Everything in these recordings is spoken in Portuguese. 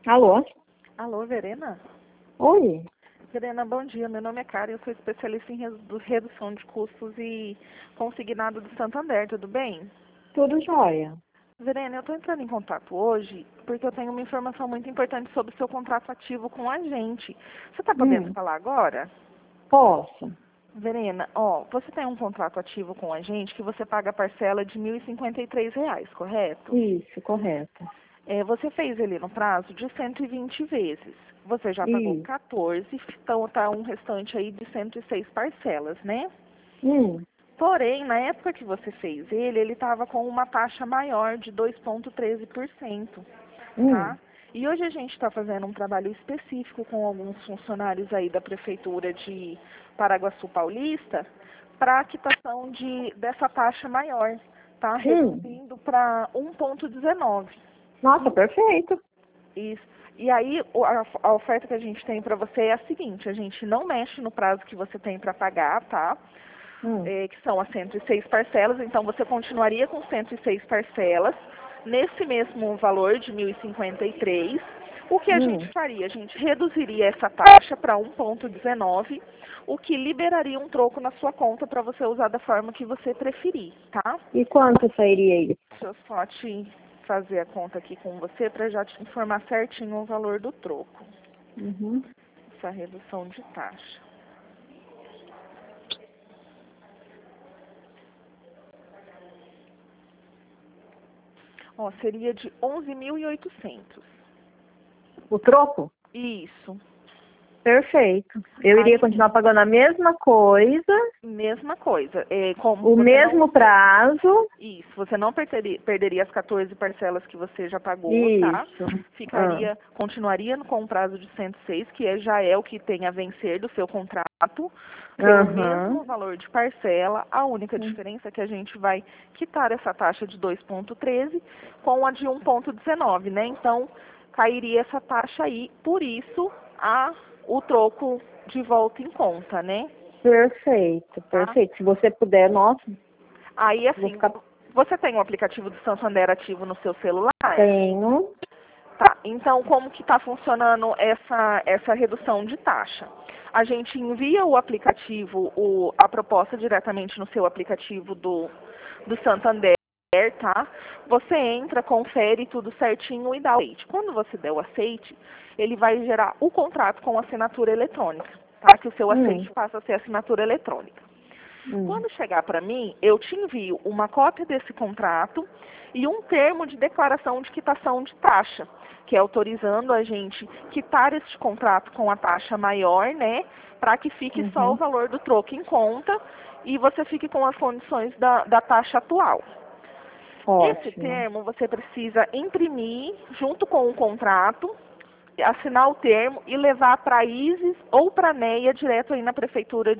Alô? Alô, Verena? Oi. Verena, bom dia. Meu nome é Karen, eu sou especialista em redução de custos e consignado do Santander, tudo bem? Tudo jóia. Verena, eu estou entrando em contato hoje porque eu tenho uma informação muito importante sobre o seu contrato ativo com a gente. Você está podendo falar agora? Posso? Verena, você tem um contrato ativo com a gente que você paga a parcela de R$ 1.053, correto? Isso, correto. Você fez ele no prazo de 120 vezes. Você já pagou Isso. 14, então tá um restante aí de 106 parcelas, né? Hum, Porém, na época que você fez ele estava com uma taxa maior de 2,13%, hum. tá? E hoje a gente está fazendo um trabalho específico com alguns funcionários aí da Prefeitura de Paraguaçu Paulista para a quitação dessa taxa maior, tá? Reduzindo para 1,19. Nossa, perfeito. Isso. E aí, a oferta que a gente tem para você é a seguinte: a gente não mexe no prazo que você tem para pagar, tá? Hum, Que são as 106 parcelas, então você continuaria com 106 parcelas, nesse mesmo valor de 1.053. O que a gente hum. faria? A gente reduziria essa taxa para 1,19, o que liberaria um troco na sua conta para você usar da forma que você preferir, tá? E quanto sairia isso? Deixa eu só te fazer a conta aqui com você para já te informar certinho o valor do troco. Uhum. Essa redução de taxa. Seria de 11.800. O troco? Isso. Perfeito. Eu iria Aí, continuar pagando a mesma coisa, mesma coisa. Como o você não... mesmo prazo. Isso, você não perderia as 14 parcelas que você já pagou, tá? Isso. Ah, Continuaria com um prazo de 106, que já é o que tem a vencer do seu contrato, pelo aham. mesmo valor de parcela. A única diferença é que a gente vai quitar essa taxa de 2,13 com a de 1,19, né? Então, cairia essa taxa aí, por isso, o troco de volta em conta, né? Perfeito, Tá? perfeito. Se você puder, nossa, Aí, vou assim, ficar. você tem o aplicativo do Santander ativo no seu celular? Tenho. Tá. Então, como que está funcionando essa redução de taxa? A gente envia o aplicativo, a proposta diretamente no seu aplicativo do Santander, tá? Você entra, confere tudo certinho e dá o aceite. Quando você der o aceite, ele vai gerar o contrato com assinatura eletrônica, tá? Que o seu Hum, aceite passa a ser assinatura eletrônica. hum. Quando chegar para mim, eu te envio uma cópia desse contrato e um termo de declaração de quitação de taxa, que é autorizando a gente quitar este contrato com a taxa maior, né, para que fique só o Uhum. valor do troco em conta e você fique com as condições da taxa atual. Esse Ótimo. termo você precisa imprimir junto com o contrato, assinar o termo e levar para a ISIS ou para a NEA direto aí na prefeitura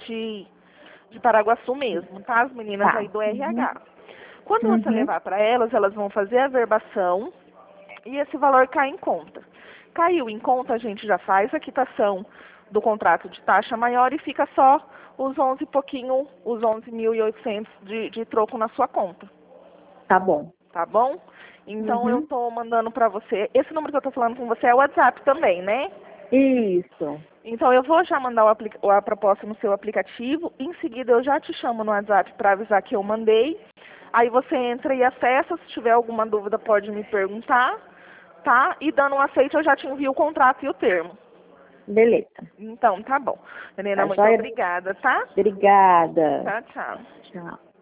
de Paraguaçu mesmo, tá? As meninas aí Tá. do Uhum. RH. Quando você Uhum. levar para elas, elas vão fazer a verbação e esse valor cai em conta. Caiu em conta, a gente já faz a quitação do contrato de taxa maior e fica só os 11 e pouquinho, os 11.800 de troco na sua conta, Tá bom. tá bom? Então eu Uhum. tô mandando para você, esse número que eu tô falando com você é o WhatsApp também, né? Isso. Então eu vou já mandar a proposta no seu aplicativo, em seguida eu já te chamo no WhatsApp para avisar que eu mandei. Aí você entra e acessa, se tiver alguma dúvida pode me perguntar, tá? E dando um aceite eu já te envio o contrato e o termo. Beleza. Então, tá bom. Helena, Tá muito joia? obrigada, tá? Obrigada. Tchau, tchau. Tchau.